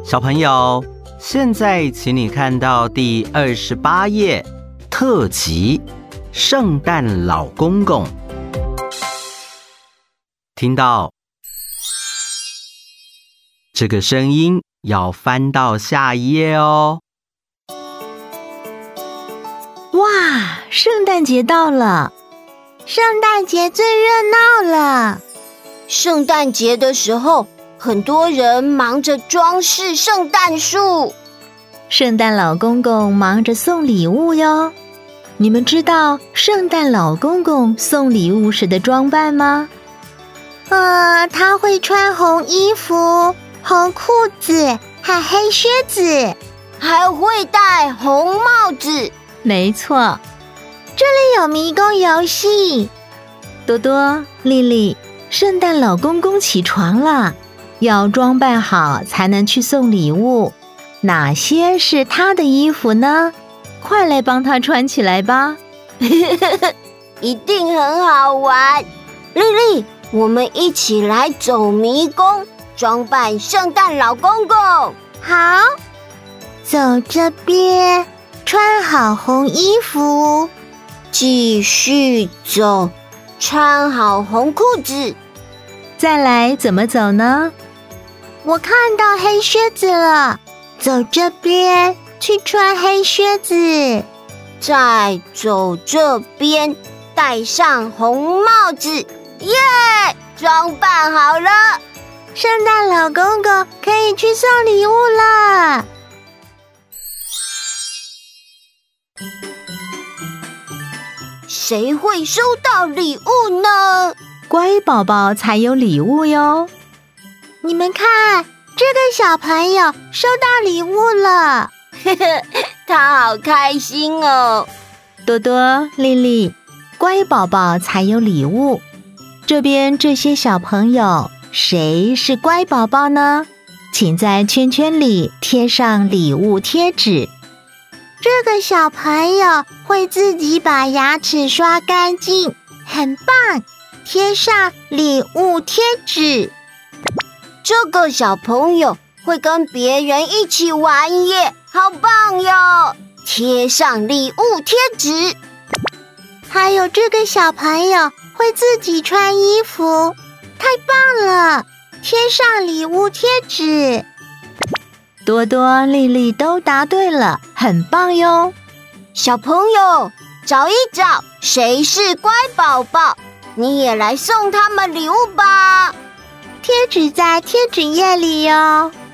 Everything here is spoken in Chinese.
小朋友，现在请你看到第28页特辑圣诞老公公。听到这个声音，要翻到下一页哦。 哇，圣诞节到了！ 圣诞节最热闹了。 圣诞节的时候，很多人忙着装饰圣诞树。 圣诞老公公忙着送礼物哟。你们知道圣诞老公公送礼物时的装扮吗？ 他会穿红衣服、红裤子和黑靴子， 还会戴红帽子。 没错。 这里有迷宫游戏。 多多、丽丽，圣诞老公公起床了，要装扮好才能去送礼物。哪些是他的衣服呢？快来帮他穿起来吧。 一定很好玩。丽丽，我们一起来走迷宫，装扮圣诞老公公。 好，走这边，穿好红衣服， 继续走，穿好红裤子。 再来怎么走呢？ 我看到黑靴子了，走这边去穿黑靴子。 再走这边，戴上红帽子。耶！装扮好了， 圣诞老公公可以去送礼物了。 谁会收到礼物呢？ 乖宝宝才有礼物哟。 你们看，这个小朋友收到礼物了。 他好开心哦。 多多、丽丽，乖宝宝才有礼物。这边这些小朋友，谁是乖宝宝呢？请在圈圈里贴上礼物贴纸。 这个小朋友会自己把牙齿刷干净，很棒！贴上礼物贴纸。 这个小朋友会跟别人一起玩耶，好棒哟！贴上礼物贴纸。 还有这个小朋友会自己穿衣服，太棒了！贴上礼物贴纸。 多多、丽丽都答对了，很棒哟！ 小朋友，找一找谁是乖宝宝，你也来送他们礼物吧。 贴纸在贴纸页里哟。